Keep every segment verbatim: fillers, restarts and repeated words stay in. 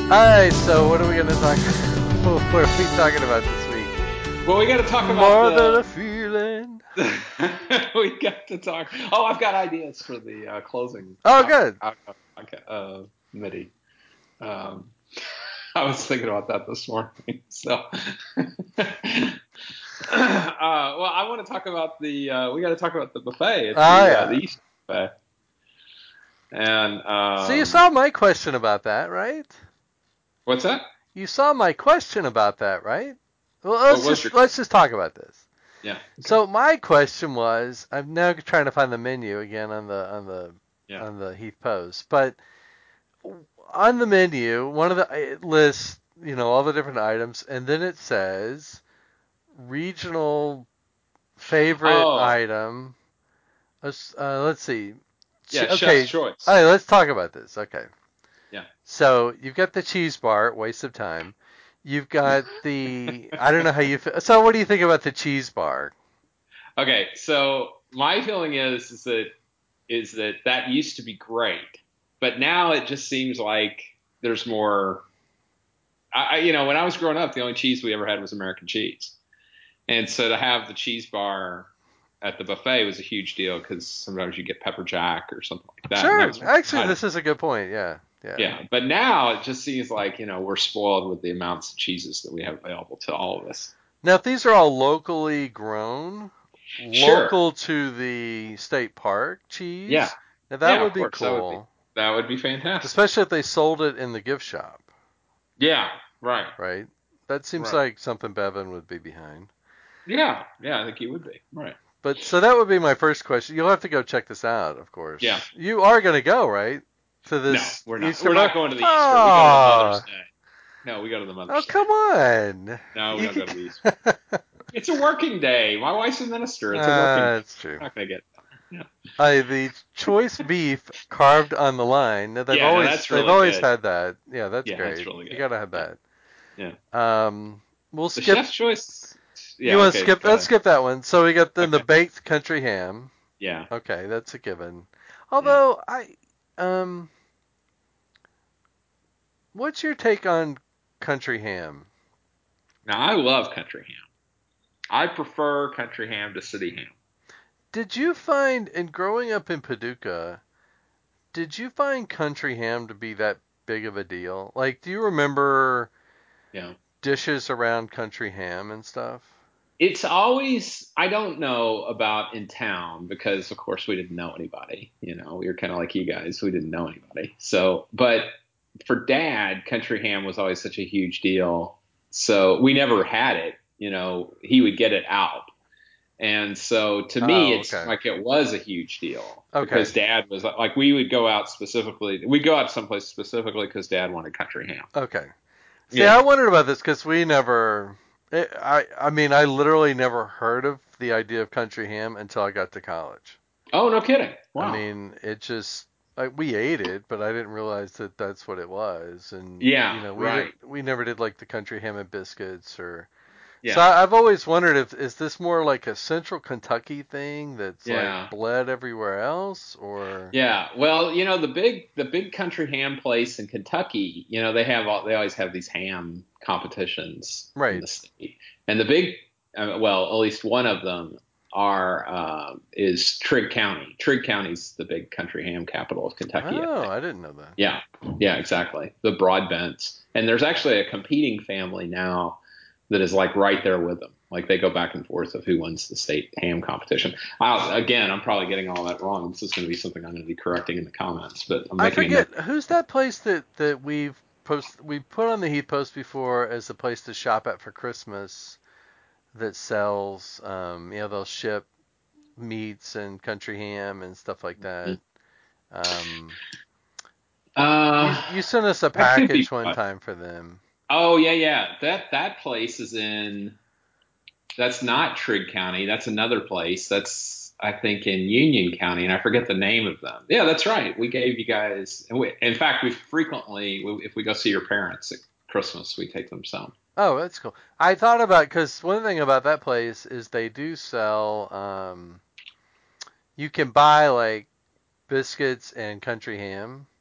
Alright, so what are we going to talk What are we talking about this week? Well, we got to talk about More than a the. feeling. We got to talk. Oh, I've got ideas for the uh, closing Oh, out, good. out, out, uh, MIDI. Um, I was thinking about that this morning. So, uh, well, I want to talk about the. Uh, we got to talk about the buffet at Oh, the uh, the yeah. East buffet. And So you um, saw my question about that, right? what's that? You saw my question about that, right? Well, What let's was your just let's question? just talk about this. Yeah. Okay. So my question was, I'm now trying to find the menu again on the on the Yeah. on the Heath Post, but on the menu, one of the it lists, you know, all the different items, and then it says regional favorite Oh, item. Let's uh, let's see. yeah. Chef's Okay, all choice. right, let's talk about this. Okay, Yeah. so you've got the cheese bar, waste of time. You've got the I don't know how you feel. So what do you think about the cheese bar? Okay, so my feeling is is that is that that used to be great, but now it just seems like there's more. I, I- you know, when I was growing up, the only cheese we ever had was American cheese, and so to have the cheese bar at the buffet was a huge deal because sometimes you get pepper jack or something like that, and that Sure, was very actually, exciting. this is a good point. Yeah, yeah. Yeah, but now it just seems like you know we're spoiled with the amounts of cheeses that we have available to all of us. Now, if these are all locally grown, Sure. local to the state park Yeah. cheese, now that Yeah, would of be course. That would be cool. that would be fantastic. Especially if they sold it in the gift shop, Yeah, right. right? That seems Right. like something Bevan would be behind. Yeah, yeah, I think you would be. Right. But so that would be my first question. You'll have to go check this out, of Yeah. course. You are going to go, right? To No, this we're not. Easter We're bar? not going to the Easter. We go to the Mother's Oh, Day. No, we go to the oh, Mother's Day. come on. No, we You don't can... go to the Easter. It's a working day. My wife's a minister. It's a working uh, day. that's true. We're not going to get done. I the choice beef carved on the line. Now, they've Yeah. Yeah, no, always that's they've really always good. had that. Yeah, that's Yeah, that's great. really You good. gotta have Yeah. that. Yeah. Um, we'll The skip. chef's choice. You Yeah, want to okay. skip? Go Let's ahead. skip that one. So we got then the Okay. baked country ham. Yeah. Okay, that's a given. Yeah. Although I um, what's your take on country ham? Now, I love country ham. I prefer country ham to city ham. Did you find in growing up in Paducah, did you find country ham to be that big of a deal? Like, do you remember Yeah. dishes around country ham and stuff? It's always, I don't know about in town because, of course, we didn't know anybody. You know, we were kind of like you guys. We didn't know anybody. So, but for dad, country ham was always such a huge deal. So we never had it. You know, he would get it out. And so to me, Oh, it's okay. like it was a huge deal Okay. because dad was like, we would go out specifically, we'd go out someplace specifically because dad wanted country ham. Okay. See, Yeah. I wondered about this because we never. It, I I mean, I literally never heard of the idea of country ham until I got to college. Oh, no kidding. I Wow. mean, it just like we ate it, but I didn't realize that that's what it was. And you Yeah, know, we did right. we never did like the country ham and biscuits or. So Yeah. I, I've always wondered if is this more like a Central Kentucky thing that's like Yeah. bled everywhere else, or Yeah, well, you know the big the big country ham place in Kentucky. You know they have all they always have these ham competitions in right? the state, and the big uh, well at least one of them are uh, is Trigg County. Trigg County's the big country ham capital of Kentucky, I Oh, think. I didn't know that. Yeah, yeah, exactly. The Broadbents, and there's actually a competing family now that is like right there with them. Like they go back and forth of who wins the state ham competition. I'll, again, I'm probably getting all that wrong. This is going to be something I'm going to be correcting in the comments, but I'm I making a note. forget who's that place that that we've post we put on the Heat Post before as a place to shop at for Christmas that sells um you know they'll ship meats and country ham and stuff like that. Um you Uh, you sent us a that could package be. one time for them. Oh yeah, yeah. That that place is in. That's not Trigg County. That's another place. That's I think in Union County, and I forget the name of them. Yeah, that's right. We gave you guys. And we, in fact, we frequently, if we go see your parents at Christmas, we take them some. Oh, that's cool. I thought about because one thing about that place is they do sell um you can buy like biscuits and country ham.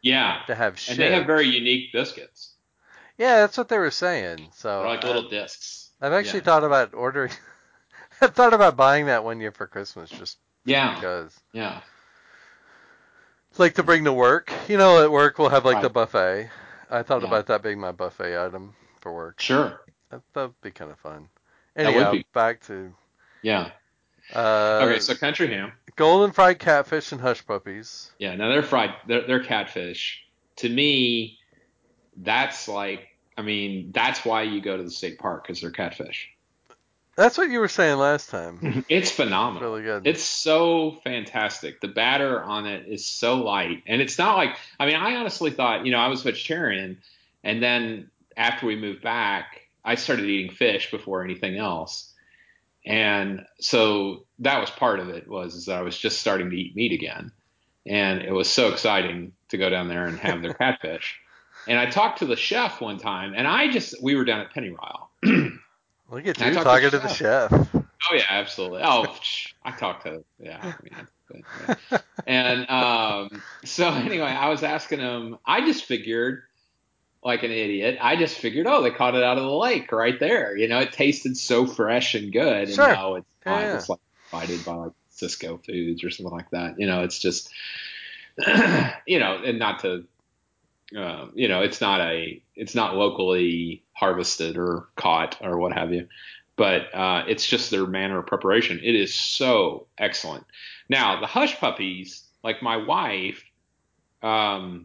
Yeah, to have and they have very shipped. unique biscuits. Yeah, that's what they were saying. They're So like I, little discs. I've actually Yeah, thought about ordering. I thought about buying that one year for Christmas just just yeah, because. yeah, Like to bring to work. You know, at work we'll have like the right. buffet. I thought Yeah, about that being my buffet item for work. sure. That that'd be kind of fun. That would Anyhow, be. back to Yeah. Okay, uh, so country ham. golden fried catfish and hush puppies. Yeah, now they're fried. They're, they're catfish. To me, that's like, I mean, that's why you go to the state park because they're catfish. That's what you were saying last time. It's It's phenomenal. really good. It's so fantastic. The batter on it is so light. And it's not like, I mean, I honestly thought, you know, I was vegetarian. And then after we moved back, I started eating fish before anything else. And so that was part of it was is that I was just starting to eat meat again. And it was so exciting to go down there and have their catfish. And I talked to the chef one time, and I just, we were down at Pennyroyal. And Look at I you talked to the talking to the chef. chef. Oh yeah, absolutely. Oh, I talked to yeah, I mean, but, yeah. And um, so anyway, I was asking him. I just figured, like an idiot, I just figured, oh, they caught it out of the lake right there. You know, it tasted so fresh and good, and Sure. no, it's Yeah, not. yeah. It's like provided by like Cisco Foods or something like that. You know, it's just, you know, and not to, uh, you know, it's not a, it's not locally harvested or caught or what have you but uh, it's just their manner of preparation. It is so excellent. Now, the hush puppies, like my wife, um,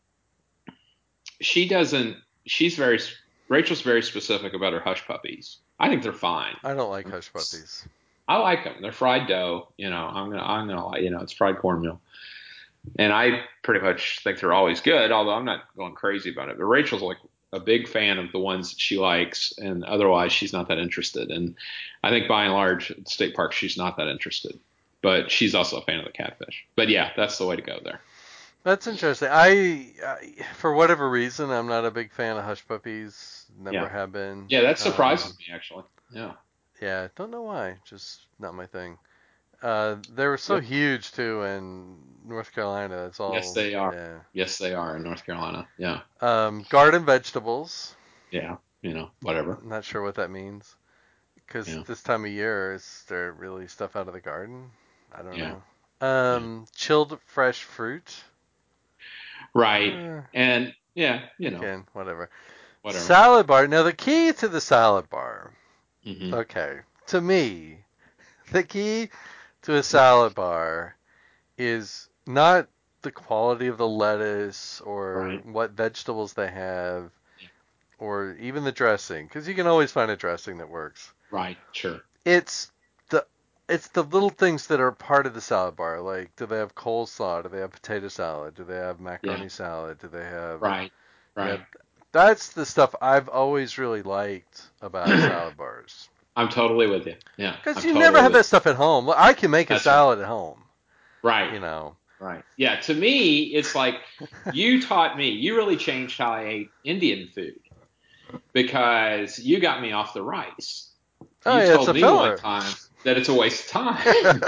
she doesn't. She's very. Rachel's very specific about her hush puppies. I think they're fine. I don't like hush puppies. I like them. They're fried dough. You know, I'm gonna. I'm gonna. You know, it's fried cornmeal, and I pretty much think they're always good. Although I'm not going crazy about it. But Rachel's like a big fan of the ones that she likes, and otherwise she's not that interested. And I think by and large, at state park, she's not that interested. But she's also a fan of the catfish. But yeah, that's the way to go there. That's interesting. I, I, for whatever reason, I'm not a big fan of hush puppies. Never Yeah, have been. yeah, that surprises Um, me actually. Yeah, yeah, don't know why. Just not my thing. Uh, they were so yep. huge too in North Carolina. It's Yes, all they are. yeah. Yes, they are in North Carolina. Yeah, Um, garden vegetables. yeah. You know, whatever. I'm not sure what that means. Because Yeah, this time of year, is there really stuff out of the garden? I don't yeah, know. yeah. Um, chilled fresh fruit. Right. Eh, And yeah, you know, again, whatever. whatever. Salad bar. Now the key to the salad bar. Hmm. Okay, to me, the key to a salad bar is not the quality of the lettuce or Right. what vegetables they have or even the dressing, because you can always find a dressing that works. Right. Sure. It's the it's the little things that are part of the salad bar. Like, do they have coleslaw? Do they have potato salad? Do they have Yeah. macaroni salad? Do they have, Right. you Right. know, that's the stuff I've always really liked about salad bars. I'm totally with you. Yeah, Because I'm you never totally have with that stuff at home. I can make you. a That's right. salad at home, Right. you know. Right. Yeah. To me, it's like you taught me. You really changed how I ate Indian food because you got me off the rice. Oh You yeah, it's told a me one filler. time that it's a waste of time.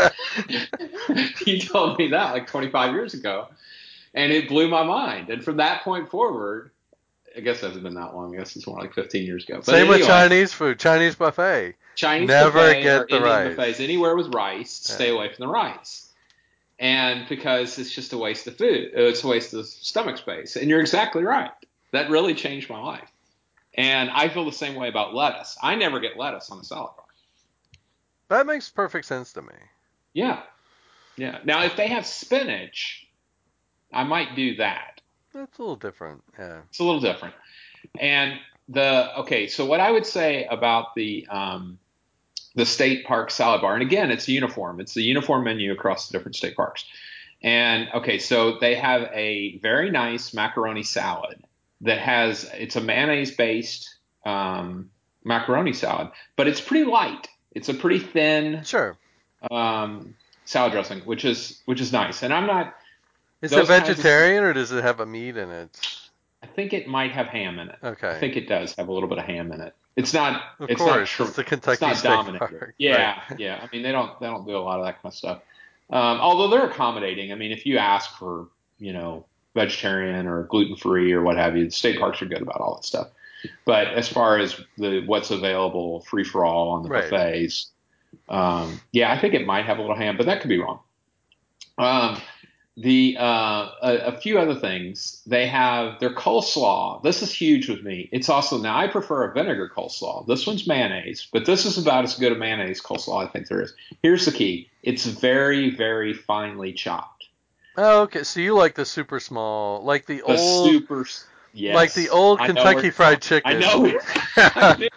You told me that like twenty-five years ago, and it blew my mind. And from that point forward, I guess it hasn't been that long. I guess it's more like fifteen years ago. But Same with anyway, Chinese food, Chinese buffet. Chinese Never buffet or get the Indian buffets, rice. anywhere with rice, stay Yeah. away from the rice. And because it's just a waste of food, uh, it's a waste of stomach space. And you're exactly right. That really changed my life. And I feel the same way about lettuce. I never get lettuce on a salad bar. That makes perfect sense to me. Yeah, yeah. Now, if they have spinach, I might do that. That's a little different. Yeah. It's a little different. And the okay, so what I would say about the um, the state park salad bar, and again, it's uniform. It's the uniform menu across the different state parks. And okay, so they have a very nice macaroni salad that has it's a mayonnaise based um, macaroni salad, but it's pretty light. It's a pretty thin Sure. um, salad dressing, which is which is nice. And I'm not Is it those kinds of. vegetarian or does it have a meat in it? I think it might have ham in it. I Okay. think it does have a little bit of ham in it. It's not. Of It's not. course, Tr- it's the it's Kentucky not State dominated. Park. Right. Yeah, yeah. I mean, they don't. They don't do a lot of that kind of stuff. Um, although they're accommodating. I mean, if you ask for, you know, vegetarian or gluten free or what have you. The state parks are good about all that stuff. But as far as the what's available free for all on the Right. buffets, um, yeah, I think it might have a little ham, but that could be wrong. Um, the uh, a, a few other things they have their coleslaw. This is huge with me. It's also now I prefer a vinegar coleslaw. This one's mayonnaise, but this is about as good a mayonnaise coleslaw I think there is. Here's the key: it's very very finely chopped. Oh, okay. So you like the super small, like the The old, super like the yes, old I know where Kentucky you're going. Fried I Chicken. know. I knew,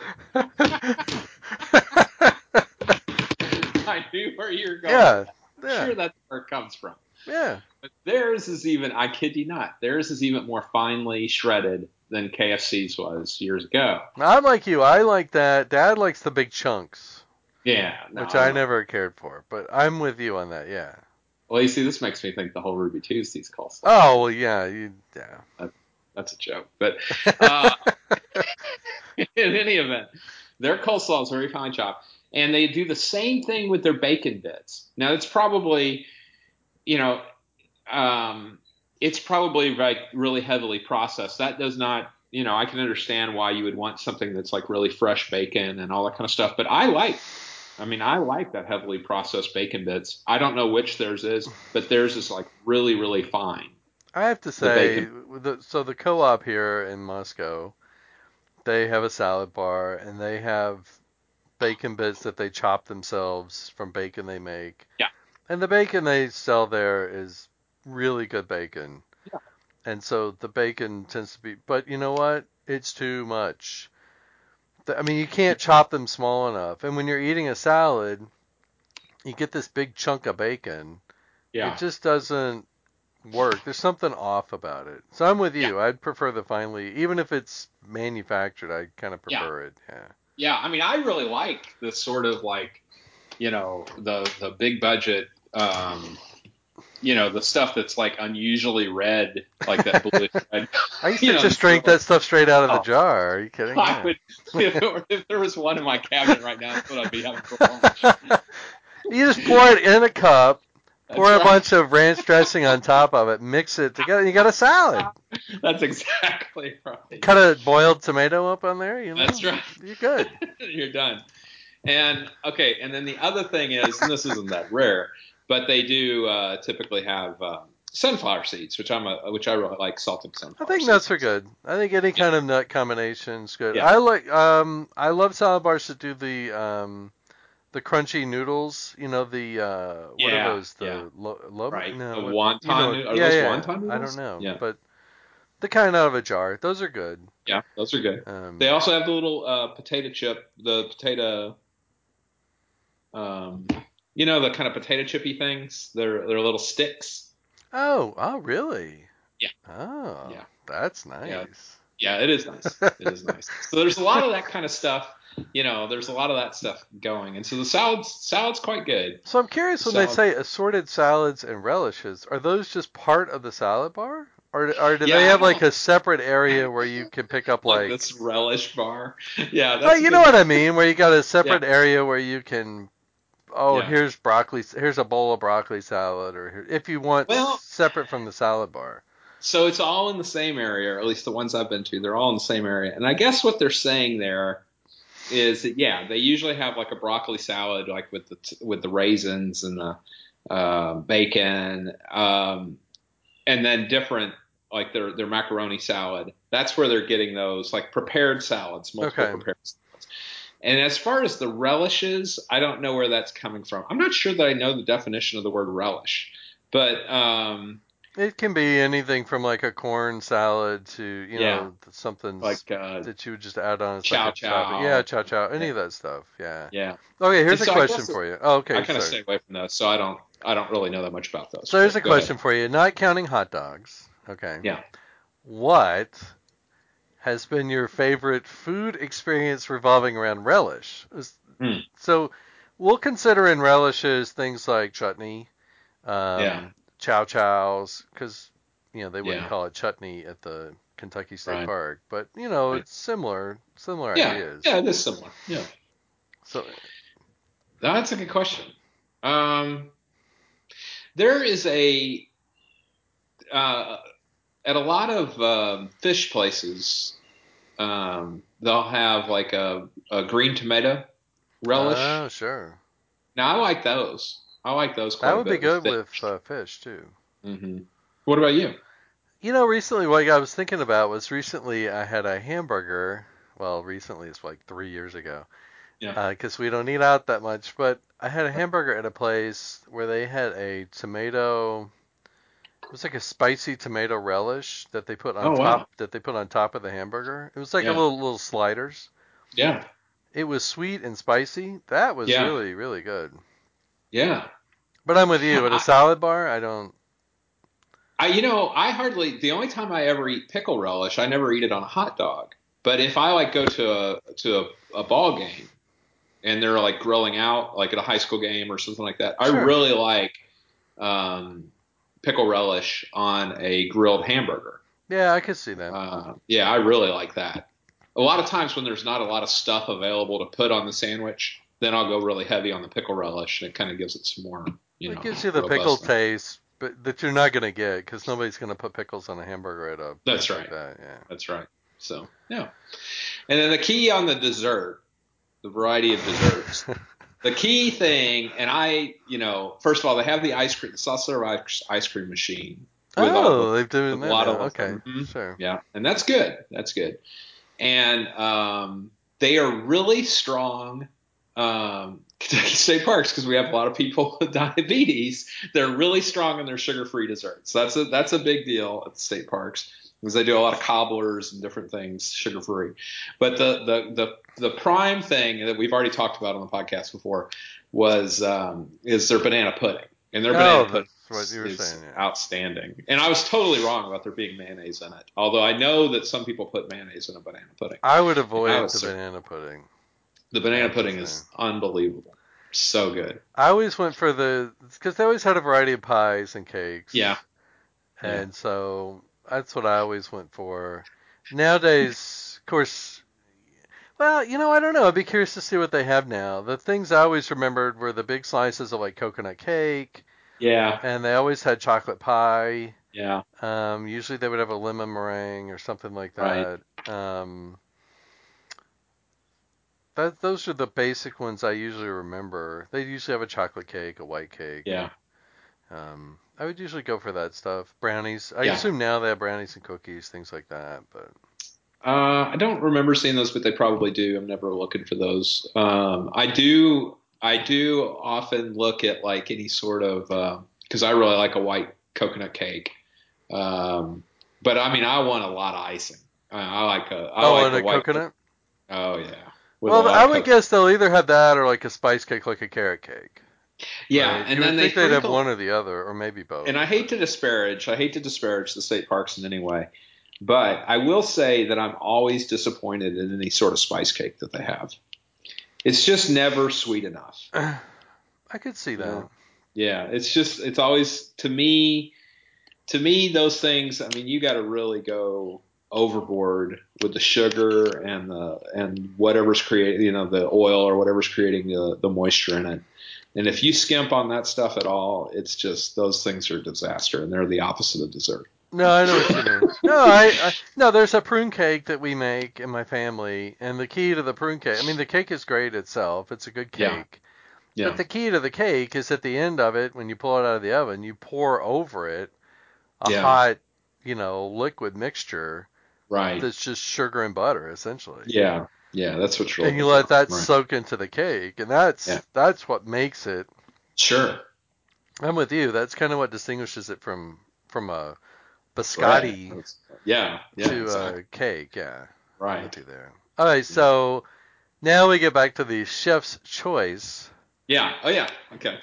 I knew where you're going with Yeah, that. I'm yeah, sure that's where it comes from. yeah. But theirs is even, I kid you not, theirs is even more finely shredded than K F C's was years ago. I'm like you. I like that. Dad likes the big chunks, Yeah, no, which I I love it. never cared for. But I'm with you on that. Yeah. Well, you see, this makes me think the whole Ruby Tuesdays coleslaw. Oh well, yeah, you, yeah. That, that's a joke. But uh, in any event, their coleslaw is very fine chopped. And they do the same thing with their bacon bits. Now, it's probably, you know, um, it's probably like really heavily processed. That does not, you know, I can understand why you would want something that's like really fresh bacon and all that kind of stuff. But I like, I mean, I like that heavily processed bacon bits. I don't know which theirs is, but theirs is like really, really fine. I have to The say, bacon. the, so the co-op here in Moscow, they have a salad bar and they have bacon bits that they chop themselves from bacon they make. Yeah. And the bacon they sell there is really good bacon. Yeah. And so the bacon tends to be, but you know what? It's too much. I mean, you can't chop them small enough. And when you're eating a salad, you get this big chunk of bacon. It Yeah. just doesn't work. There's something off about it. So I'm with Yeah. you. I'd prefer the finely, even if it's manufactured, I kind of Yeah. prefer it. Yeah. Yeah. I mean, I really like this sort of like, you know, the, the big budget, um, you know, the stuff that's like unusually red, like that bluish red, I used you to know, just sort of drink like, that stuff straight out of the oh, jar. Are you kidding? I Yeah. would, if, there were, if there was one in my cabinet right now, that's what I'd be having for lunch. You just pour it in a cup, That's pour a right. bunch of ranch dressing on top of it, mix it together, you got a salad. That's exactly right. Cut a boiled tomato up on there, you That's know, right. you're good. You're done. And okay, and then the other thing is, and this isn't that rare, but they do uh, typically have um, sunflower seeds, which I'm a, which I really like salted I sunflower think nuts seeds. are good. I think any Yeah, kind of nut combination is good. yeah, I like um I love salad bars that do the um the crunchy noodles. You know the uh what are yeah, those? yeah. The lo, lo Right. no The what you wonton know? noodles, are Yeah, those yeah. wonton I don't noodles? know, Yeah, but the kind out of a jar. Those are good. yeah, those are good. They Um. also have the little uh, potato chip, the potato, um, you know, the kind of potato chippy things. They're they're little sticks. Oh. Oh, really? Yeah, Oh, yeah, that's yeah. nice. Yeah, it is nice. It is nice. So there's a lot of that kind of stuff. You know, there's a lot of that stuff going, and so the salads salad's quite good. So I'm curious The when they salad, say assorted salads and relishes, are those just part of the salad bar? Or, or do they yeah, I have like don't a separate area where you can pick up like like, this relish bar. Yeah, oh, that's a you know good. what I mean, where you got a Yeah, separate area where you can, oh, yeah. here's broccoli, here's a bowl of broccoli salad, or here, if you want Well, separate from the salad bar. so it's all in the same area, or at least the ones I've been to. They're all in the same area, and I guess what they're saying there is that yeah, they usually have like a broccoli salad, like with the with the raisins and the uh, bacon. Um, and then different like their their macaroni salad. That's where they're getting those like prepared salads, multiple Okay. prepared salads. And as far as the relishes, I don't know where that's coming from. I'm not sure that I know the definition of the word relish, but um, It can be anything from like a corn salad to, you yeah, know, something's like uh, that you would just add on as like chow a topping. Yeah, chow. chow chow, Yeah, any of that stuff. Yeah. yeah. Okay, And here's a so I question guess for you. Oh, I okay, kind of sorry. stay away from those, so I don't I don't really know that much about those. So here's a But go ahead. question for you, not counting hot dogs. Okay. Yeah. What has been your favorite food experience revolving around relish? Hmm. So we'll consider in relishes things like chutney, Yeah. um, chow chows, because you know they wouldn't Yeah. call it chutney at the Kentucky State Right. Park, but you know Right. it's similar, similar Yeah. ideas. Yeah. It is similar. Yeah. So That's a good question. Um, there is a uh, at a lot of um, fish places, um, they'll have like a, a green tomato relish. Oh, sure. Now I like those. I like those That quite a would be bit with good with fish. uh, fish too. hmm What about you? You know, recently what I was thinking about was recently I had a hamburger. Well, recently it's like three years ago, Yeah. because we don't eat out that much. But I had a hamburger at a place where they had a tomato. It was like a spicy tomato relish that they put on Oh top wow. that they put on top of the hamburger. It was like a Yeah. little little sliders. Yeah. It was sweet and spicy. That was Yeah. really really good. Yeah. But I'm with you. At a I, salad bar, I don't. I, you know, I hardly, the only time I ever eat pickle relish, I never eat it on a hot dog. But if I like go to a to a, a ball game and they're like grilling out, like at a high school game or something like that, I Sure. really like um, pickle relish on a grilled hamburger. Yeah, I could see that. Uh, yeah, I really like that. A lot of times when there's not a lot of stuff available to put on the sandwich, then I'll go really heavy on the pickle relish, and it kind of gives it some more, you It know, gives you the pickle robustness. taste, but that you're not gonna get because nobody's gonna put pickles on a hamburger at a That's place like right. that. Yeah. That's right. So yeah. And then the key on the dessert, the variety of desserts. The key thing, and I, you know, first of all, they have the ice cream, the sauce serve ice ice cream machine with all with, Oh, they're doing with a that lot now. of Okay, them. Mhm. sure. Yeah, and that's good. That's good. And um, they are really strong. Um, Kentucky State Parks, because we have a lot of people with diabetes, they're really strong in their sugar-free desserts. That's a that's a big deal at the state parks because they do a lot of cobblers and different things sugar-free. But the the the the prime thing that we've already talked about on the podcast before was um, is their banana pudding, and their banana Oh, pudding that's what is, you were is saying. Yeah. outstanding. And I was totally wrong about there being mayonnaise in it, although I know that some people put mayonnaise in a banana pudding. I would And I avoid was the certain. banana pudding. The I banana have to pudding say. is unbelievable. So good. I always went for the because they always had a variety of pies and Yeah. cakes, Yeah. and so that's what I always went for. Nowadays, of course, well, you know, I don't know. I'd be curious to see what they have now. The things I always remembered were the big slices of like coconut cake, Yeah. and they always had chocolate pie. Yeah. Um, usually they would have a lemon meringue or something like Right. that. Um, that those are the basic ones I usually remember. They usually have a chocolate cake, a white cake. Yeah. Um, I would usually go for that stuff. Brownies. I Yeah. assume now they have brownies and cookies, things like that. But Uh, I don't remember seeing those, but they probably do. I'm never looking for those. Um, I do. I do often look at like any sort of because I really like a white coconut cake. Um, but I mean, I want a lot of icing. I, I like a. I oh, like and a a white. Co- coconut. oh yeah, with a Well, lot I of would coconut. guess they'll either have that or like a spice cake, like a carrot cake, Yeah, right? and You then would they think they'd have sprinkle. one or the other, or maybe both. And I hate But to disparage, I hate to disparage the state parks in any way, but I will say that I'm always disappointed in any sort of spice cake that they have. It's just never sweet enough, I could see you that. know? Yeah, it's just it's always to me to me those things, I mean, you got to really go overboard with the sugar and the and whatever's creating, you know, the oil or whatever's creating the the moisture in it. And if you skimp on that stuff at all, it's just those things are a disaster, and they're the opposite of dessert. No, I know what you mean. No, I, I no. There's a prune cake that we make in my family, and the key to the prune cake. I mean, the cake is great itself. It's a good Yeah, cake. But yeah, the key to the cake is at the end of it, when you pull it out of the oven, you pour over it a yeah. hot, you know, liquid mixture Right. that's just sugar and butter essentially. Yeah. Yeah. That's what you're And you looking let for. that Right. soak into the cake, and Yeah. that's that's what makes it. Sure. I'm with you. That's kind of what distinguishes it from from a Bread. biscotti That's- yeah. Yeah. to a Exactly. cake. Yeah, I'm with Right. you there. All right, Yeah. so now we get back to the chef's choice. Yeah. Oh, yeah. Okay.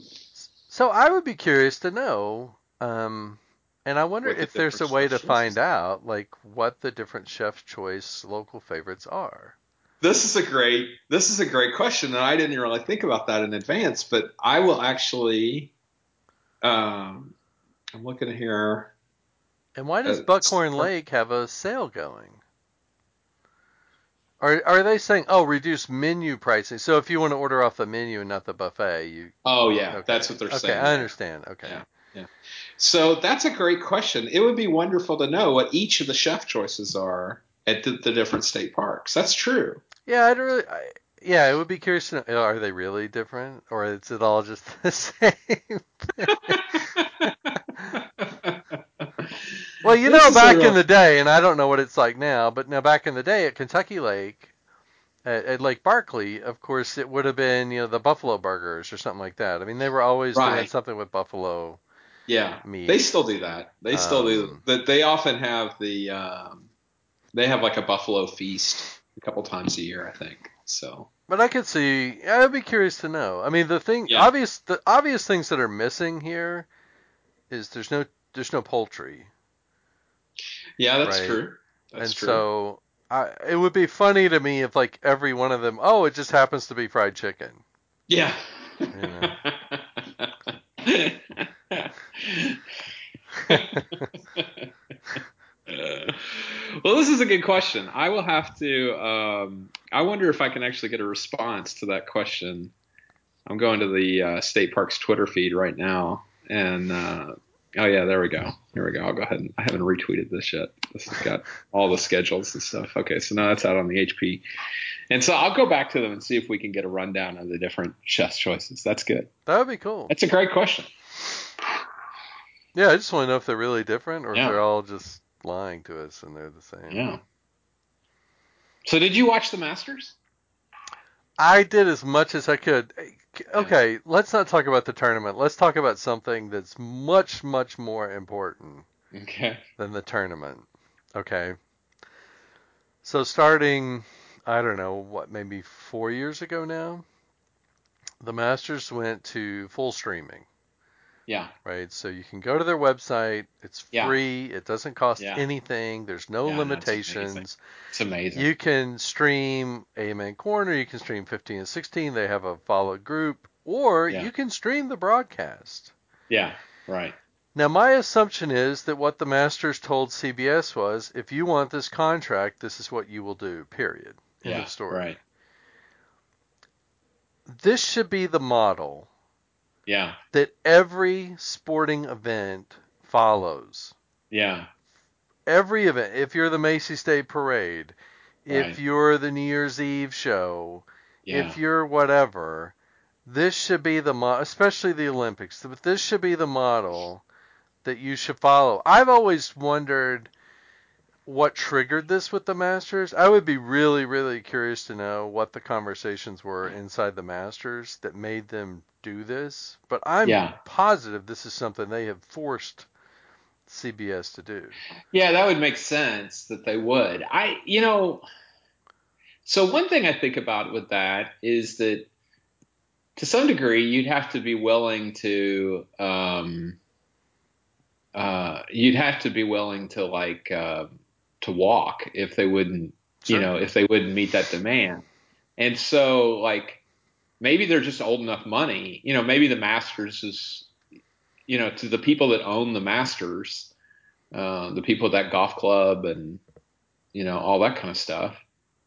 So I would be curious to know, um, and I wonder What the if there's different a way chef to find choices are. out, like, what the different chef's choice local favorites are. This is a great. This is a great question, and I didn't really think about that in advance. But I will actually. Um, I'm looking here. And why does At, Buckhorn Lake have a sale going? Are are they saying, oh, reduce menu pricing? So if you want to order off the menu and not the buffet, you oh yeah, okay, that's what they're okay, saying I there. understand. Okay, Yeah. Yeah. So that's a great question. It would be wonderful to know what each of the chef choices are at the, the different state parks. That's true. Yeah, I'd really, I, yeah, it would be curious to know, are they really different, or is it all just the same? Well, you This know, is a back in real the day, and I don't know what it's like now, but now back in the day at Kentucky Lake, at, at Lake Barkley, of course, it would have been, you know, the buffalo burgers or something like that. I mean, they were always doing right. something with buffalo Yeah, they meat. still do that. They still do Um, that. They often have the um, they have like a buffalo feast a couple times a year, I think. So but I could see, I'd be curious to know. I mean, the thing, yeah, obvious, the obvious things that are missing here is there's no, there's no poultry, yeah, that's right? true. That's And true. so, I, it would be funny to me if like every one of them, oh, it just happens to be fried chicken, Yeah. you know. Uh, well, this is a good question. I will have to. Um, I wonder if I can actually get a response to that question. I'm going to the uh, state park's Twitter feed right now, and uh, oh yeah, there we go. Here we go. I'll go ahead and I haven't retweeted this yet. This has got all the schedules and stuff. Okay, so now that's out on the H P, and so I'll go back to them and see if we can get a rundown of the different chef's choices. That's good. That would be cool. That's a great question. Yeah, I just want to know if they're really different or if Yeah, they're all just lying to us and they're the same. yeah. So did you watch the Masters? I did as much as I could. Yeah. Okay, let's not talk about the tournament. Let's talk about something that's much, much more important Okay. than the tournament. Okay. So starting, I don't know, what, maybe four years ago now, the Masters went to full streaming, Yeah. right? So you can go to their website. It's Yeah. free. It doesn't cost Yeah. anything. There's no Yeah. No, it's amazing. limitations. It's amazing. You can stream Amen Corner. You can stream fifteen and sixteen. They have a followed group. Or Yeah. you can stream the broadcast. Yeah. Right. Now, my assumption is that what the Masters told C B S was, if you want this contract, this is what you will do, period. End Yeah. of story. Right. This should be the model Yeah. that every sporting event follows. Yeah. Every event, if you're the Macy's Day Parade, if Right. you're the New Year's Eve show, if Yeah. you're whatever, this should be the model, especially the Olympics, but this should be the model that you should follow. I've always wondered what triggered this with the Masters. I would be really, really curious to know what the conversations were inside the Masters that made them do this. But I'm Yeah. positive this is something they have forced C B S to do. Yeah. That would make sense that they would. I, you know, so one thing I think about with that is that to some degree you'd have to be willing to, um, uh, you'd have to be willing to like, uh, to walk if they wouldn't, you Sure. know, if they wouldn't meet that demand. And so like, maybe they're just old enough money. You know, maybe the Masters is, you know, to the people that own the Masters, uh, the people at that golf club and, you know, all that kind of stuff,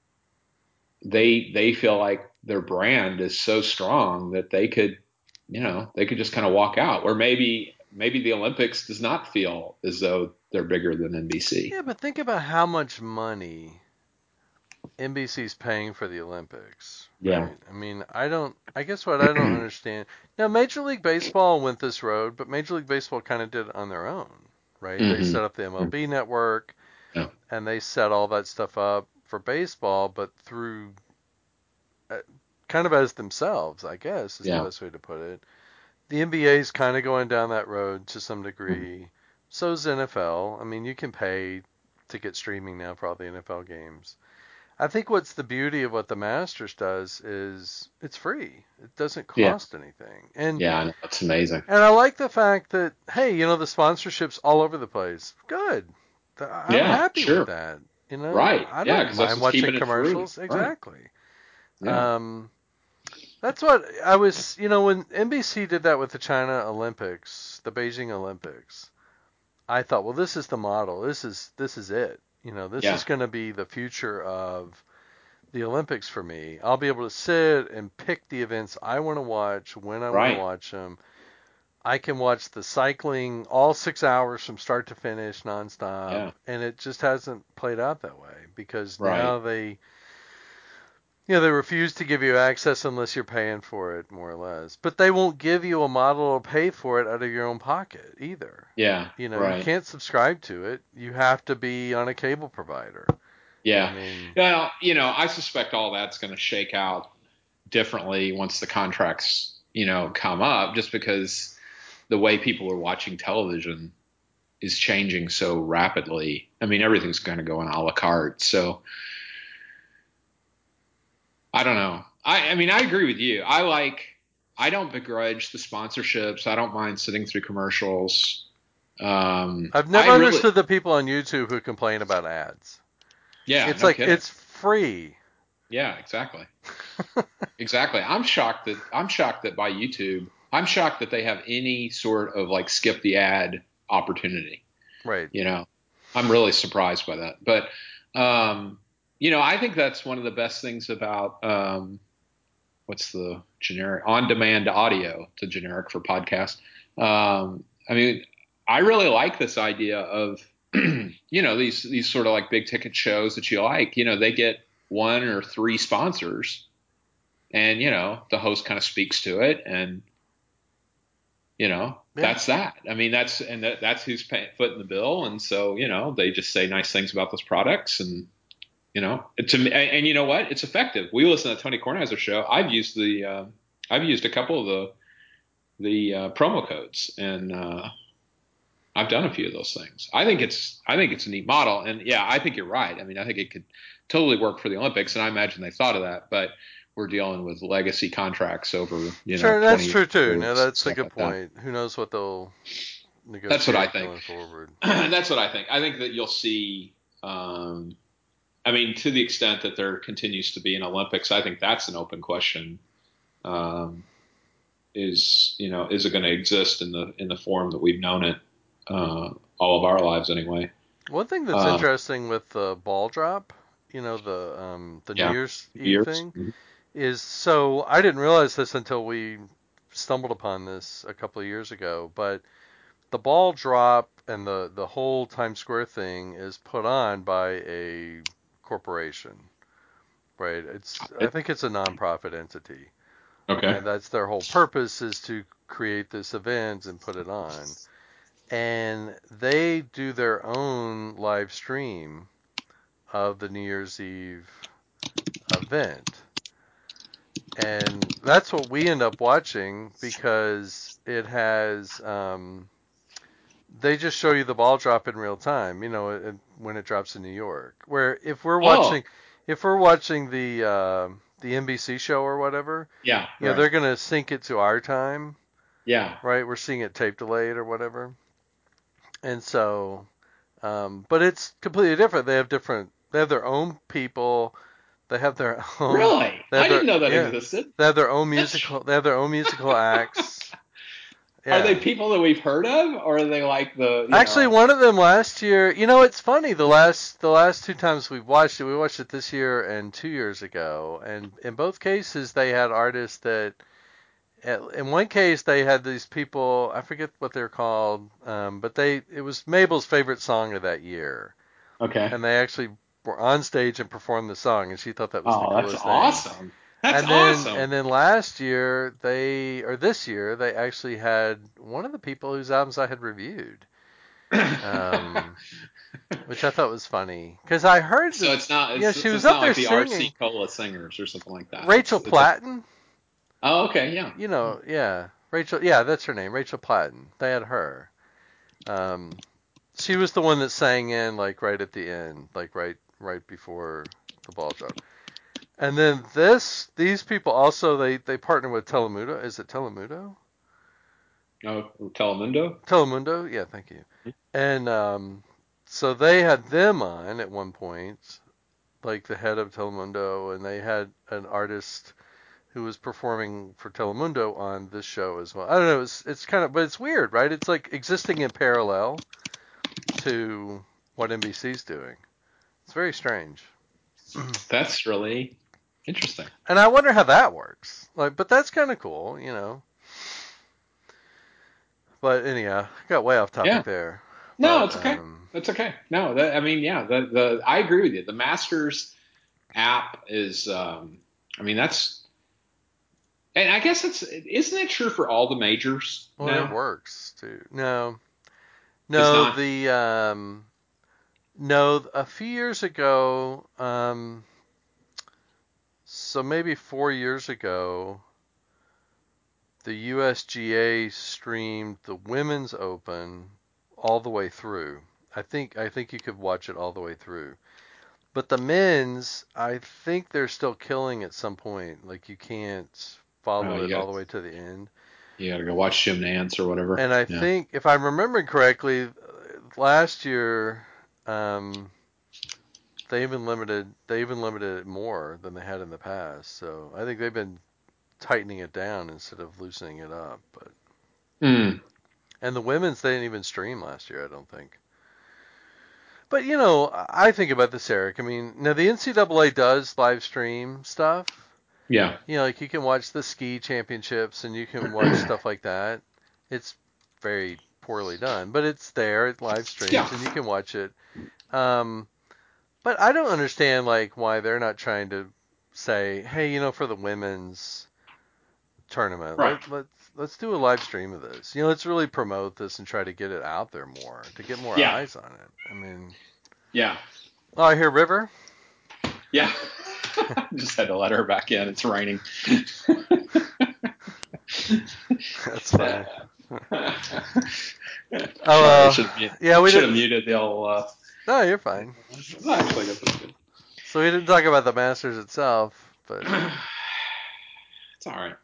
they they feel like their brand is so strong that they could, you know, they could just kind of walk out. Or maybe maybe the Olympics does not feel as though they're bigger than N B C. Yeah, but think about how much money N B C's paying for the Olympics, Yeah. right? I mean, I don't, I guess what I don't understand. Now, Major League Baseball went this road, but Major League Baseball kind of did it on their own, right? They hmm set up the M L B network Yeah. and they set all that stuff up for baseball, but through uh, kind of as themselves, I guess is the Yeah. best way to put it. The N B A is kind of going down that road to some degree. So's N F L. I mean, you can pay to get streaming now for all the N F L games. I think what's the beauty of what the Masters does is it's free. It doesn't Yeah. cost anything. And Yeah. I know. It's amazing. and I like the fact that hey, you know, the sponsorships all over the place. Good. I'm Yeah. happy with Sure. that. You know, Right. I Yeah. don't Because that's mind what's watching keeping it free. commercials. Right. Exactly. Yeah. Um, that's what I was, you know, when N B C did that with the China Olympics, the Beijing Olympics, I thought, well, this is the model. This is this is it. You know, this Yeah. is going to be the future of the Olympics for me. I'll be able to sit and pick the events I want to watch when I want to Right. watch them. I can watch the cycling all six hours from start to finish nonstop, Yeah. and it just hasn't played out that way because Right. now they, you know, they refuse to give you access unless you're paying for it, more or less. But they won't give you a model to pay for it out of your own pocket either. Yeah. You know, you Right. can't subscribe to it. You have to be on a cable provider. I Yeah. mean, Well, you know, I suspect all that's going to shake out differently once the contracts, you know, come up, just because the way people are watching television is changing so rapidly. I mean, everything's going to go on a la carte. So I don't know. I, I mean, I agree with you. I like, I don't begrudge the sponsorships. I don't mind sitting through commercials. Um, I've I never really, understood the people on YouTube who complain about ads. yeah, It's no like kidding. it's free. Yeah, exactly. Exactly. I'm shocked that I'm shocked that by YouTube, I'm shocked that they have any sort of like skip the ad opportunity. Right. You know, I'm really surprised by that. But, um, you know, I think that's one of the best things about, um, what's the generic on-demand audio, the generic for podcast. Um, I mean, I really like this idea of, you know, these, these sort of like big ticket shows that you like, you know, they get one or three sponsors and, you know, the host kind of speaks to it and, you know, Yeah. that's that. I mean, that's, and that, that's who's paying, footing the bill. And so, you know, they just say nice things about those products and, you know, to me, and, and you know what? It's effective. We listen to Tony Kornheiser's show. I've used the, uh, I've used a couple of the, the uh, promo codes and, uh, I've done a few of those things. I think it's, I think it's a neat model. And yeah, I think you're right. I mean, I think it could totally work for the Olympics. And I imagine they thought of that, but we're dealing with legacy contracts over, you know, Sure, that's twenty true too. Now years, that's a stuff good like that. point. Who knows what they'll That's what I negotiate think. going forward. That's what I think. I think that you'll see, um, I mean, to the extent that there continues to be an Olympics, I think that's an open question. Um, is, you know, is it going to exist in the, in the form that we've known it, uh, all of our lives anyway? One thing that's Uh, interesting with the ball drop, you know, the um, the New yeah. Year's Eve Years. thing, Mhm. is so I didn't realize this until we stumbled upon this a couple of years ago, but the ball drop and the the whole Times Square thing is put on by a corporation, right? It's I It- think it's a nonprofit entity, Okay. and that's their whole purpose is to create this event and put it on. And they do their own live stream of the New Year's Eve event. And that's what we end up watching because it has um, they just show you the ball drop in real time, you know, it, when it drops in New York. Where if we're Oh, watching, if we're watching the uh, the N B C show or whatever, yeah. you know, Right. they're gonna sync it to our time, Yeah. right? We're seeing it tape delayed or whatever, and so, um, but it's completely different. They have different, they have their own people. They have their own, Really? they have I their didn't know that yeah, existed. they have their own That's, musical, they have their own musical acts. are they Yeah. people that we've heard of or are they like the, you Actually, know, one of them last year, you know, it's funny. The last the last two times we've watched it, we watched it this year and two years ago, and in both cases they had artists that. In one case, they had these people. I forget what they're called, um, but they it was Mabel's favorite song of that year, okay. and they actually were on stage and performed the song, and she thought that was the Oh, that's coolest thing. awesome. That's And then awesome. and then last year they or this year they actually had one of the people whose albums I had reviewed. Um, which I thought was funny because I heard So that, it's not yeah, it's, she so was it's up not there like the R C singing. Cola singers or something like that. Rachel It's it's a Platten, oh okay yeah you know, yeah, Rachel, yeah, that's her name, Rachel Platten. They had her. Um, she was the one that sang in like right at the end, like right right before the ball drop. And then this, these people also they they partner with Telemundo. Is it Telemundo? oh Telemundo. Telemundo, yeah, thank you. And um, so they had them on at one point, like the head of Telemundo, and they had an artist who was performing for Telemundo on this show as well. I don't know. It's it's kind of, but it's weird, right? It's like existing in parallel to what N B C's doing. It's very strange. That's really interesting. And I wonder how that works. Like, but that's kind of cool, you know. But anyhow, got way off topic Yeah. there. No, But it's okay. um, That's okay. No, that, I mean, yeah, the the I agree with you. The Masters app is, um, I mean, that's, and I guess it's, isn't it true for all the majors well, it now? works too. No, It's no, not. the um, no, a few years ago, um, so maybe four years ago, the U S G A streamed the Women's Open all the way through. I think I think you could watch it all the way through. But the men's, I think they're still killing at some point. Like you can't Oh, follow you it all got the way to the end. you got to go watch Jim Nance or whatever. And I Yeah. think, if I'm remembering correctly, last year, um, they even limited they even limited it more than they had in the past. So I think they've been tightening it down instead of loosening it up. But Mm. and the women's they didn't even stream last year, I don't think. But you know, I think about this, Eric. I mean, now the N C double A does live stream stuff. Yeah. You know, like you can watch the ski championships and you can watch stuff like that. It's very poorly done, but it's there. It live Yeah. streams and you can watch it. Um, but I don't understand like why they're not trying to say, hey, you know, for the women's tournament, Right. let let's let's do a live stream of this. You know, let's really promote this and try to get it out there more to get more Yeah. eyes on it. I mean, Yeah. oh, I hear River. Yeah. Just had to let her back in. It's raining. That's funny. Sorry, Oh, I uh, should have, yeah, we should have didn't. muted the old. Uh, No, you're fine. well, actually, that was good. So we didn't talk about the Masters itself, but It's all right.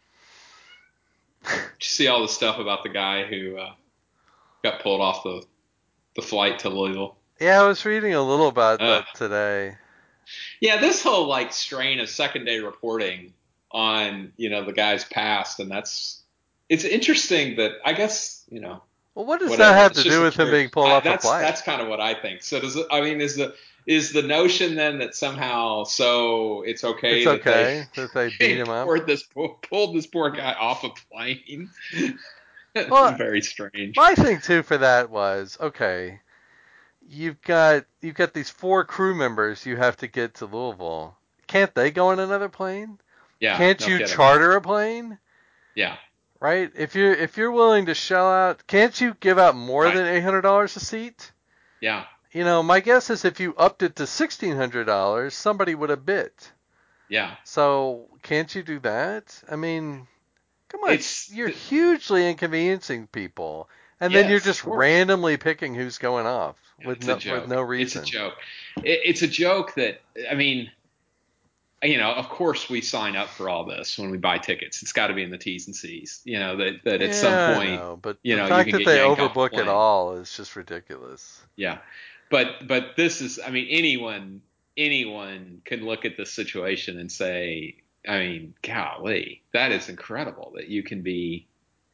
Did you see all the stuff about the guy who uh, got pulled off the the flight to Louisville? yeah, I was reading a little about Uh, that today. yeah, this whole like strain of second day reporting on you know the guy's past, and that's it's interesting that I guess you know Well, what does that whatever. have It's to just do a with him curious. being pulled I, off the that's flight? that's kind of what I think. So does it? I mean, is the is the notion then that somehow so it's okay It's that they okay that they beat they him up. poured this pulled this poor guy off a plane? It's Well, very strange. my thing too for that was okay. You've got you've got these four crew members you have to get to Louisville. Can't they go on another plane? Yeah, Can't no you kidding. charter a plane? Yeah, Right? If you're if you're willing to shell out, can't you give out more right. than eight hundred dollars a seat? Yeah, You know, my guess is if you upped it to sixteen hundred dollars, somebody would have bid. yeah. So can't you do that? I mean, come on, It's you're hugely inconveniencing people, and then you're yes, of just course. randomly picking who's going off with It's a no with joke. no It's a reason. joke. It, it's a joke that I mean, you know, of course we sign up for all this when we buy tickets. It's got to be in the T's and C's. You know that that at some Yeah, I point, know, but you the know, you fact can that get they yanked off a overbook it plane. all is just ridiculous. Yeah, but but this is, I mean, anyone anyone can look at this situation and say, I mean, golly, that is incredible that you can be,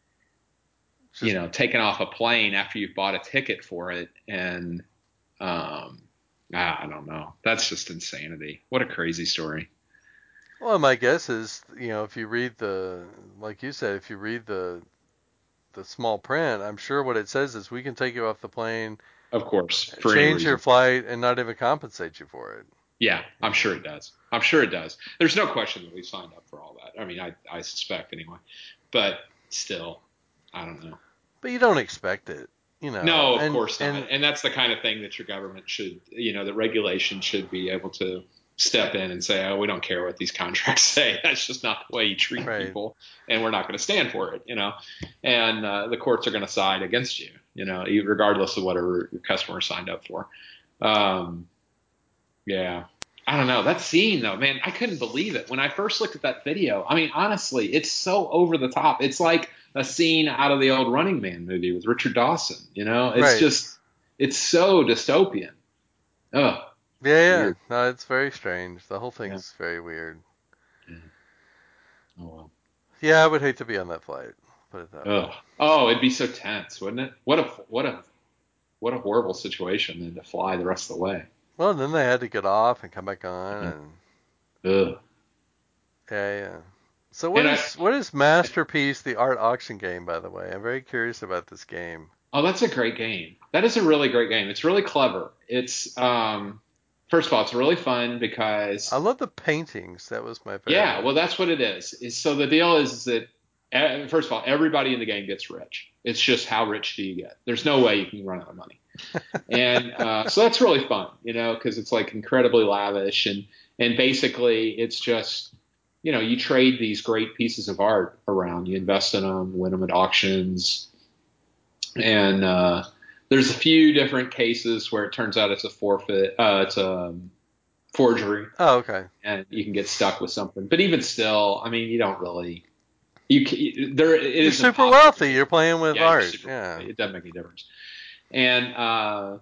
you Just know, taken off a plane after you've bought a ticket for it, and um, I don't know, that's just insanity. What a crazy story. well, my guess is, you know, if you read the, like you said, if you read the the small print, I'm sure what it says is we can take you off the plane, Of course, for any change your reason. flight, and not even compensate you for it. Yeah, You I'm sure know. it does. I'm sure it does. There's no question that we signed up for all that. I mean, I, I suspect anyway. But still, I don't know. But you don't expect it, you know. No, of And course not. and And that's the kind of thing that your government should, you know, the regulation should be able to step in and say, oh, we don't care what these contracts say. That's just not the way you treat right. people, and we're not going to stand for it, you know. And uh, the courts are going to side against you, you know, regardless of whatever your customer signed up for. Um, yeah. I don't know. That scene though, man, I couldn't believe it. When I first looked at that video, I mean, honestly, it's so over the top. It's like a scene out of the old Running Man movie with Richard Dawson, you know? It's Right. just it's so dystopian. Oh, Yeah, yeah. weird. No, it's very strange. The whole Yeah. thing's very weird. Yeah. Oh Yeah, I would hate to be on that flight. Put it that way. well. Oh. Oh, it'd be so tense, wouldn't it? What a what a what a horrible situation then to fly the rest of the way. Well, and then they had to get off and come back on, and Ugh. yeah, yeah. So what And I, is what is Masterpiece, the art auction game, by the way? I'm very curious about this game. oh, that's a great game. That is a really great game. It's really clever. It's um, first of all, it's really fun I because love the paintings. That was my yeah, favorite. well, that's what it is. Is so the deal is, is that uh, first of all, everybody in the game gets rich. It's just how rich do you get? There's no way you can run out of money, and uh, so that's really fun, you know, because it's like incredibly lavish and and basically it's just you know you trade these great pieces of art around, you invest in them, win them at auctions, and uh, there's a few different cases where it turns out it's a forfeit, uh, it's a forgery, Oh, okay. and you can get stuck with something. But even still, I mean, you don't really. You can, there it You're is super impossible wealthy. to. You're playing with Yeah, you're art. super. Yeah. It doesn't make any difference. And uh,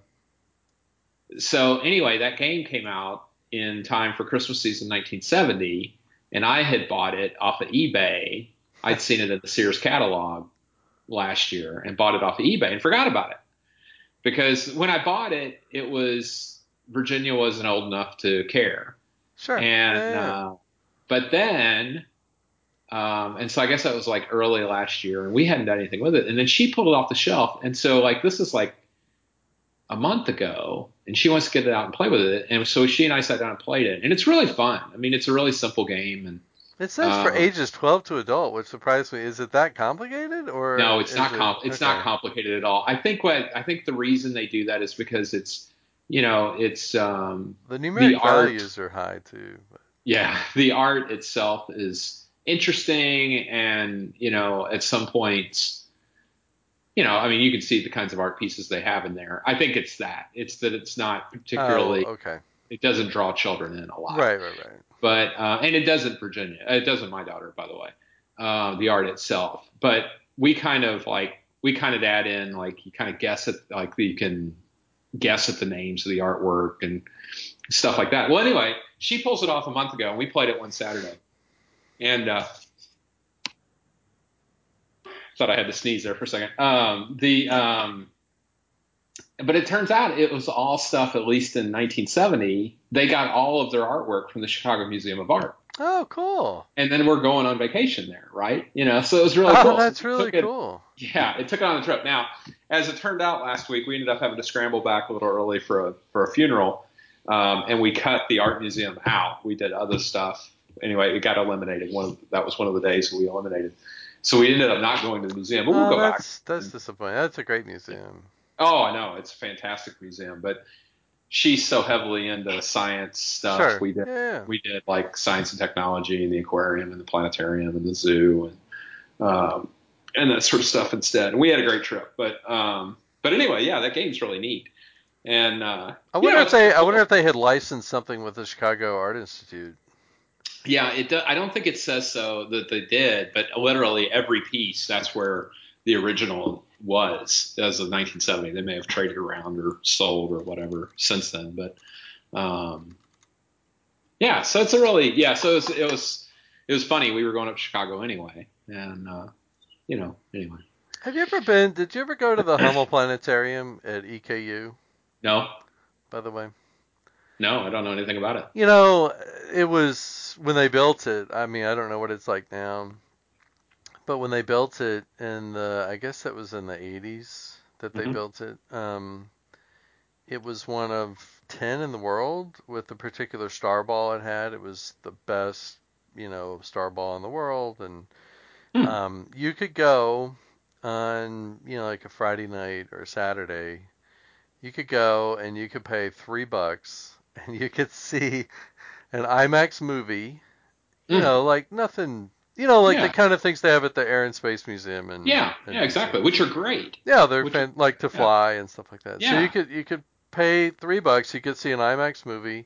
so anyway, that game came out in time for Christmas season nineteen seventy, and I had bought it off of eBay. I'd seen it in the Sears catalog last year and bought it off of eBay and forgot about it because when I bought it, it was Virginia wasn't old enough to care, Sure. and Yeah. uh, but then Um, and so I guess that was like early last year, and we hadn't done anything with it. And then she pulled it off the shelf, and so like this is like a month ago, and she wants to get it out and play with it. And so she and I sat down and played it, and it's really fun. I mean, it's a really simple game, and It says for uh, ages twelve to adult, which surprised me. Is it that complicated, or no, it's is not it com- it's not okay? complicated at all. I think what I think the reason they do that is because it's you know it's um, The the numeric art. values are high too. But Yeah, the art itself is interesting, and you know at some point. You know, I mean, you can see the kinds of art pieces they have in there. I think it's that. It's that it's not oh, particularly. okay. It doesn't draw children in a lot, Right, right, right. but uh, and it doesn't Virginia. It doesn't my daughter, by the way. Uh, the art itself, but we kind of like we kind of add in like you kind of guess it like you can guess at the names of the artwork and stuff like that. Well, anyway, she pulls it off a month ago, and we played it one Saturday, and uh, thought I had to sneeze there for a second. Um, the um, But it turns out it was all stuff, at least in nineteen seventy, they got all of their artwork from the Chicago Museum of Art. Oh, cool. And then we're going on vacation there, right? You know, so it was really Oh, cool. So that's we really took it, cool. yeah, it took it on the trip. Now, as it turned out last week, we ended up having to scramble back a little early for a, for a funeral. Um, and we cut the art museum out. We did other stuff. Anyway, it got eliminated. One of, that was one of the days we eliminated. So we ended up not going to the museum, but we'll Oh, go back. that's that's And, disappointing. That's a great museum. oh, I know. It's a fantastic museum. But she's so heavily into science stuff. Sure. We did Yeah. we did like science and technology and the aquarium and the planetarium and the zoo and um, and that sort of stuff instead. And we had a great trip. But um, but anyway, yeah, that game's really neat. And uh, I you wonder know, if it's kind they of I wonder cool. if they had licensed something with the Chicago Art Institute. Yeah, it. Do, I don't think it says so that they did, but literally every piece that's where the original was as of nineteen seventy. They may have traded around or sold or whatever since then, but um, yeah, so it's a really yeah. So it was it was it was funny. We were going up to Chicago anyway, and uh, you know anyway. Have you ever been? Did you ever go to the Hummel Planetarium at E K U? No, By the way, no, I don't know anything about it. you know, it was when they built it. I mean, I don't know what it's like now, but when they built it in the, I guess that was in the eighties that they Hmm. built it. Um, it was one of ten in the world with the particular star ball it had. It was the best, you know, star ball in the world, and Hmm. um, you could go on, you know, like a Friday night or Saturday. You could go and you could pay three bucks and you could see an IMAX movie. You Hmm. know, like nothing. You know, like the Yeah, kind of things they have at the Air and Space Museum in yeah, in yeah, D C. exactly. Which are great. Yeah, they're Which are fan, like to yeah, fly and stuff like that. So you yeah. could you could pay three bucks. You could see an IMAX movie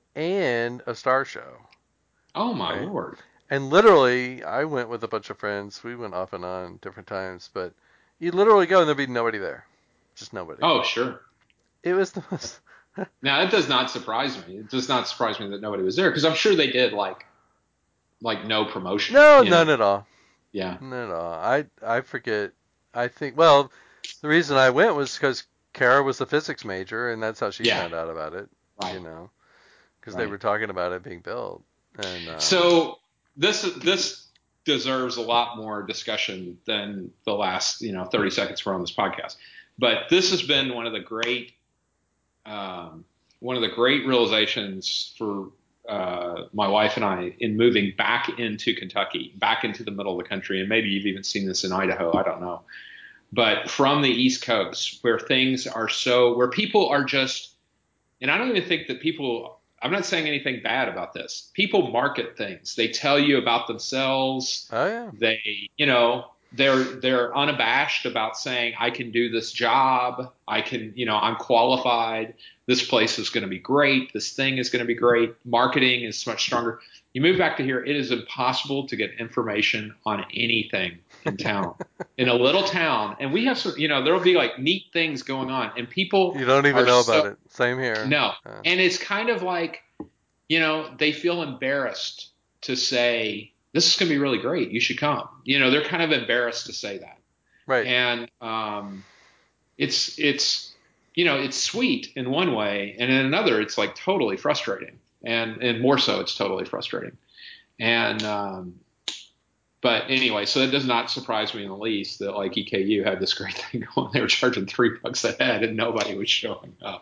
and a star show, Oh my right? lord. And literally, I went with a bunch of friends. We went off and on different times, but you literally go and there'd be nobody there, just nobody. Oh sure. It was the most. Now that does not surprise me. It does not surprise me that nobody was there because I'm sure they did like like no promotion. No, You know. none at all. Yeah. None at all. I I forget. I think. Well, the reason I went was because Kara was a physics major, and that's how she Yeah. found out about it. Right. You know, because they Right. were talking about it being built. And um, So this this deserves a lot more discussion than the last, you know, thirty seconds we're on this podcast. But this has been one of the great, um, one of the great realizations for uh, my wife and I in moving back into Kentucky, back into the middle of the country. And maybe you've even seen this in Idaho. I don't know. But from the East Coast, where things are so, where people are just, and I don't even think that people, I'm not saying anything bad about this. People market things. They tell you about themselves. Oh yeah. They, you know, they're they're unabashed about saying, I can do this job. I can, you know, I'm qualified. This place is going to be great. This thing is going to be great. Marketing is much stronger. You move back to here, it is impossible to get information on anything in town, in a little town. And we have some, you know, there'll be like neat things going on, and people You don't even are know so, about it. Same here. no. Uh, And it's kind of like, you know, they feel embarrassed to say, this is going to be really great. You should come. You know, they're kind of embarrassed to say that. right. And um, it's, it's, you know, it's sweet in one way. And in another, it's like totally frustrating. And, and more so, it's totally frustrating. And, um, but anyway, so it does not surprise me in the least that like E K U had this great thing going. They were charging three bucks a head and nobody was showing up.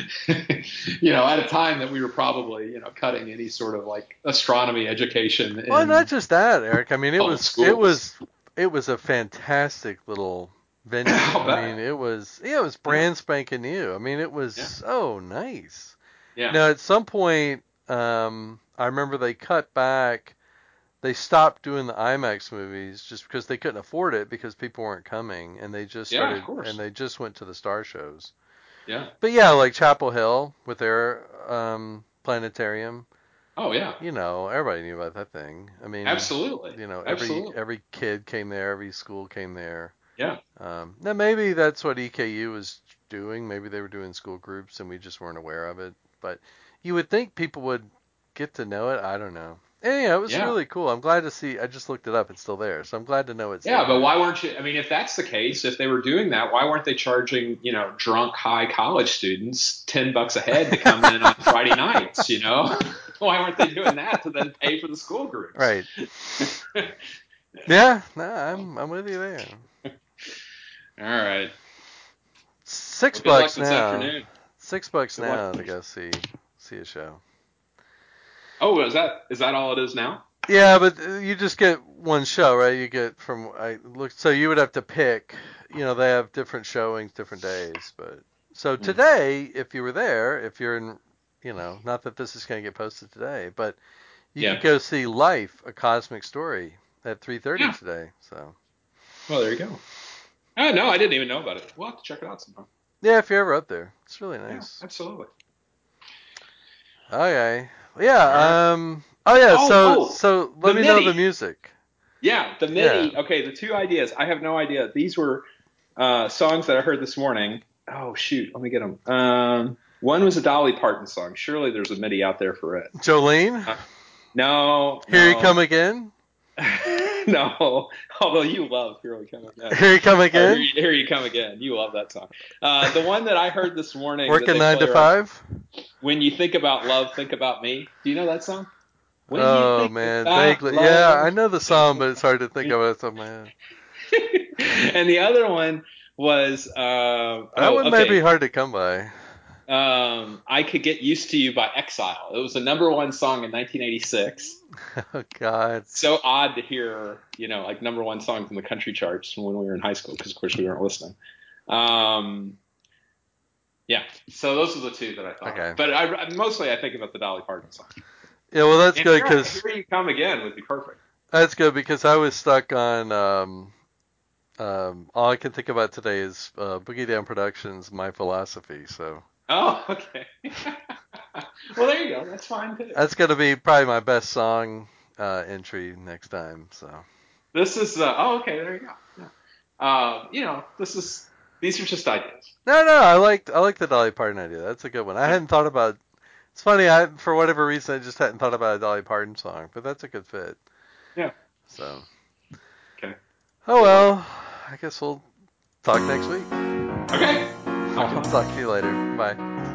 You know, at a time that we were probably, you know, cutting any sort of like astronomy education. Well, in not just that, Eric. I mean, it public was schools. it was it was a fantastic little venue. I'll I bet. mean, it was yeah, it was brand spanking new. I mean, it was Yeah. so nice. Yeah. Now, at some point, um, I remember they cut back. They stopped doing the IMAX movies just because they couldn't afford it because people weren't coming, and they just Yeah, started of course. and they just went to the star shows. Yeah. But yeah, like Chapel Hill with their um, planetarium. Oh yeah. You know, everybody knew about that thing. I mean, Absolutely. you know, every Absolutely. every kid came there, every school came there. Yeah. Um, now maybe that's what E K U was doing. Maybe they were doing school groups and we just weren't aware of it. But you would think people would get to know it. I don't know. And yeah, it was Yeah. really cool. I'm glad to see. I just looked it up. It's still there, so I'm glad to know it's Yeah, still but there. why weren't you? I mean, if that's the case, if they were doing that, why weren't they charging, you know, drunk high college students ten bucks a head to come in on Friday nights? You know, why weren't they doing that to then pay for the school groups? Right. Yeah. No, I'm I'm with you there. All right. Six Well, good luck bucks this now. afternoon. Six bucks Good now luck. to go see see a show. Oh, is that is that all it is now? Yeah, but uh, you just get one show, right? You get from I look, so you would have to pick. You know, they have different showings, different days. But so Hmm. today, if you were there, if you're in, you know, not that this is going to get posted today, but you Yeah. could go see Life: A Cosmic Story at three thirty Yeah. today. So Well, there you go. Oh no, I didn't even know about it. We'll have to check it out sometime. yeah, if you're ever up there, it's really Yeah, nice. absolutely. Okay, All right. yeah. Um. Oh yeah. Oh, So oh, so the let me know MIDI. the music. Yeah, the Yeah. MIDI. Okay, the two ideas. I have no idea. These were uh, songs that I heard this morning. Oh shoot, let me get them. Um, one was a Dolly Parton song. Surely there's a MIDI out there for it. Jolene, Uh, no, Here You Come no, Again. no. Although you love "Here We Come Again." Here You Come Or here, Again. you, here you come again. You love that song. Uh, the one that I heard this morning that Working they nine play to around. five. When you think about love, think about me. Do you know that song? When you Oh think man, about vaguely. Yeah, love. I know the song, but it's hard to think of it off the top of my head. And the other one was uh, That oh one may be okay. hard to come by. Um, I Could Get Used to You by Exile. It was the number one song in nineteen eighty-six. Oh God. So odd to hear, you know, like number one songs in the country charts from when we were in high school, because of course we weren't listening. Um, yeah, so those are the two that I thought Okay. of. But I, mostly I think about the Dolly Parton song. Yeah, well that's And good here, because here You Come Again would be perfect. that's good because I was stuck on. Um, um, all I can think about today is uh, Boogie Down Productions' My Philosophy. So Oh, okay. Well, there you go. That's fine too. that's gonna be probably my best song uh, entry next time. So This is uh, oh, okay. There you go. Yeah. Uh, you know, this is these are just ideas. no, no, I liked I like the Dolly Parton idea. That's a good one. I Yeah. hadn't thought about. It's funny. I for whatever reason I just hadn't thought about a Dolly Parton song, but that's a good fit. Yeah. So. Okay. Oh well, I guess we'll talk next week. Okay. Talk to I'll you later. talk to you later. Bye.